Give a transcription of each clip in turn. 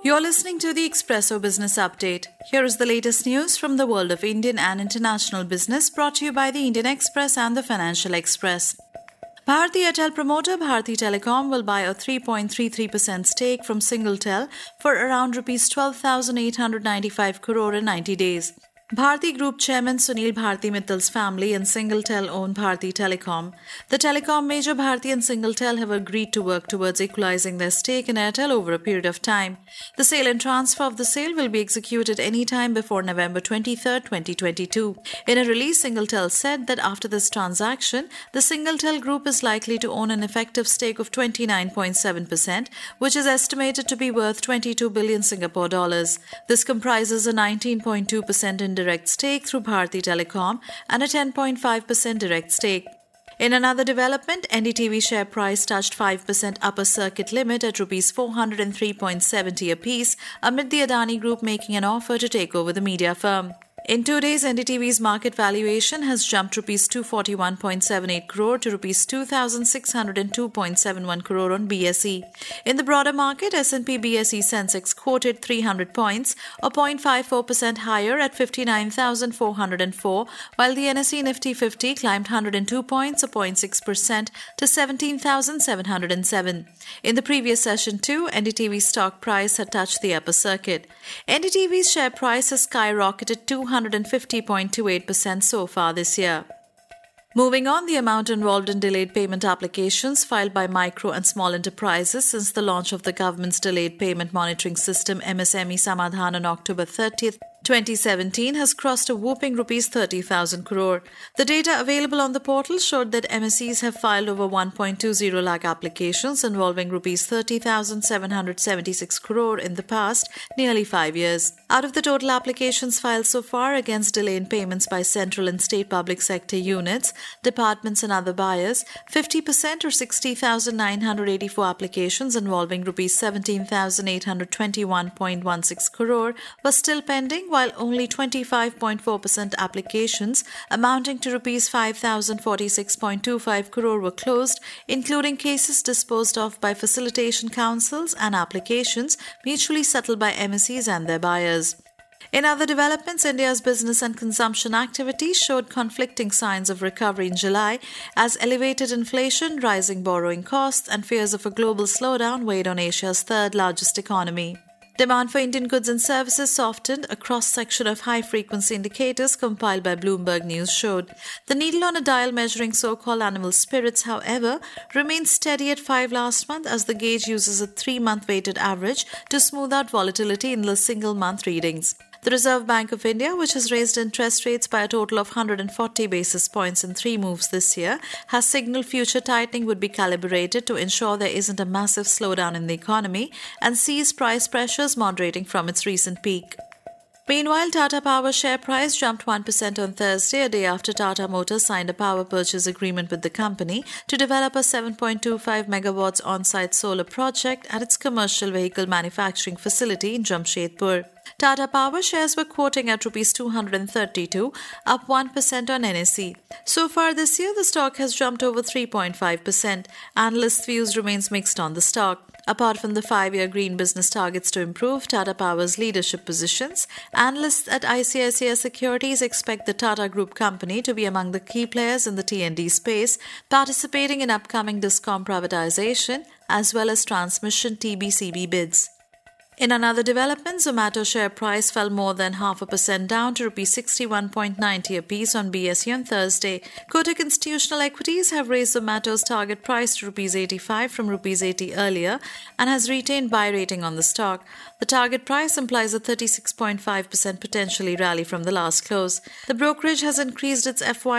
You're listening to the Expresso Business Update. Here is the latest news from the world of Indian and international business brought to you by the Indian Express and the Financial Express. Bharti Airtel promoter Bharti Telecom will buy a 3.33% stake from Singletel for around Rs 12,895 crore in 90 days. Bharti Group Chairman Sunil Bharti Mittal's family and Singletel own Bharti Telecom. The telecom major Bharti and Singletel have agreed to work towards equalizing their stake in Airtel over a period of time. The sale and transfer of the sale will be executed any time before November 23, 2022. In a release, Singletel said that after this transaction, the Singletel Group is likely to own an effective stake of 29.7%, which is estimated to be worth 22 billion Singapore dollars. This comprises a 19.2% indirect stake through Bharti Telecom and a 10.5% direct stake. In another development, NDTV share price touched 5% upper circuit limit at Rs 403.70 apiece amid the Adani Group making an offer to take over the media firm. In 2 days, NDTV's market valuation has jumped Rs 241.78 crore to Rs 2,602.71 crore on BSE. In the broader market, S&P BSE Sensex quoted 300 points, or 0.54% higher at 59,404, while the NSE Nifty 50 climbed 102 points, or 0.6% to 17,707. In the previous session too, NDTV's stock price had touched the upper circuit. NDTV's share price has skyrocketed 250.28% so far this year. Moving on, the amount involved in delayed payment applications filed by micro and small enterprises since the launch of the government's delayed payment monitoring system MSME Samadhan on October 30th, 2017 has crossed a whopping Rs 30,000 crore. The data available on the portal showed that MSEs have filed over 1.20 lakh applications involving Rs 30,776 crore in the past nearly 5 years. Out of the total applications filed so far against delay in payments by central and state public sector units, departments and other buyers, 50% or 60,984 applications involving Rs 17,821.16 crore were still pending, while only 25.4% applications amounting to Rs 5,046.25 crore were closed, including cases disposed of by facilitation councils and applications mutually settled by MSEs and their buyers. In other developments, India's business and consumption activity showed conflicting signs of recovery in July as elevated inflation, rising borrowing costs, and fears of a global slowdown weighed on Asia's third largest economy. Demand for Indian goods and services softened. A cross-section of high-frequency indicators compiled by Bloomberg News showed. The needle on a dial measuring so-called animal spirits, however, remained steady at 5 last month as the gauge uses a 3-month weighted average to smooth out volatility in the single-month readings. The Reserve Bank of India, which has raised interest rates by a total of 140 basis points in 3 moves this year, has signaled future tightening would be calibrated to ensure there isn't a massive slowdown in the economy and sees price pressures moderating from its recent peak. Meanwhile, Tata Power share price jumped 1% on Thursday, a day after Tata Motors signed a power purchase agreement with the company to develop a 7.25 megawatts on-site solar project at its commercial vehicle manufacturing facility in Jamshedpur. Tata Power shares were quoting at Rs 232, up 1% on NSE. So far this year, the stock has jumped over 3.5%. Analysts' views remains mixed on the stock. Apart from the 5-year green business targets to improve Tata Power's leadership positions, analysts at ICICI Securities expect the Tata Group company to be among the key players in the T&D space, participating in upcoming DISCOM privatization as well as transmission TBCB bids. In another development, Zomato share price fell more than 0.5% down to Rs 61.90 apiece on BSE on Thursday. Kotak Institutional Equities have raised Zomato's target price to Rs 85 from Rs 80 earlier and has retained buy rating on the stock. The target price implies a 36.5% potentially rally from the last close. The brokerage has increased its FY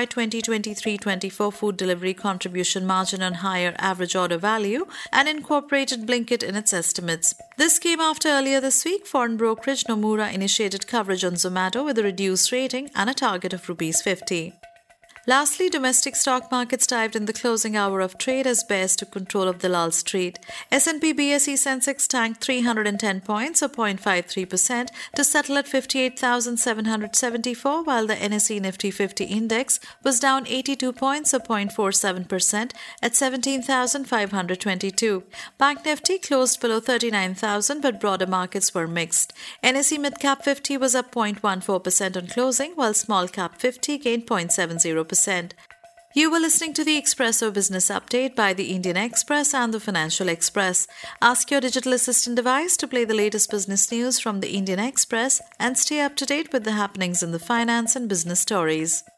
2023-24 food delivery contribution margin on higher average order value and incorporated Blinkit in its estimates. This came after earlier this week, foreign brokerage Nomura initiated coverage on Zomato with a reduced rating and a target of Rs 50. Lastly, domestic stock markets dived in the closing hour of trade as bears took control of Dalal Street. S&P BSE Sensex tanked 310 points or 0.53% to settle at 58,774, while the NSE Nifty 50 index was down 82 points or 0.47% at 17,522. Bank Nifty closed below 39,000, but broader markets were mixed. NSE Midcap 50 was up 0.14% on closing, while Small Cap 50 gained 0.70%. You were listening to the Expresso Business Update by the Indian Express and the Financial Express. Ask your digital assistant device to play the latest business news from the Indian Express and stay up to date with the happenings in the finance and business stories.